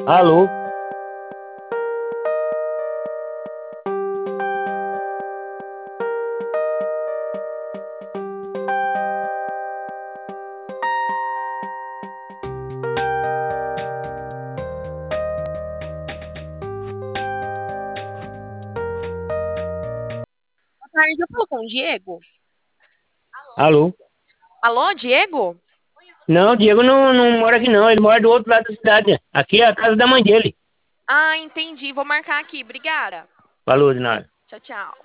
Alô? Boa tarde, eu falo com o Diego. Alô? Alô, Diego? Não, o Diego não mora aqui não, ele mora do outro lado da cidade. Aqui é a casa da mãe dele. Ah, entendi. Vou marcar aqui. Obrigada. Falou, de nada. Tchau, tchau.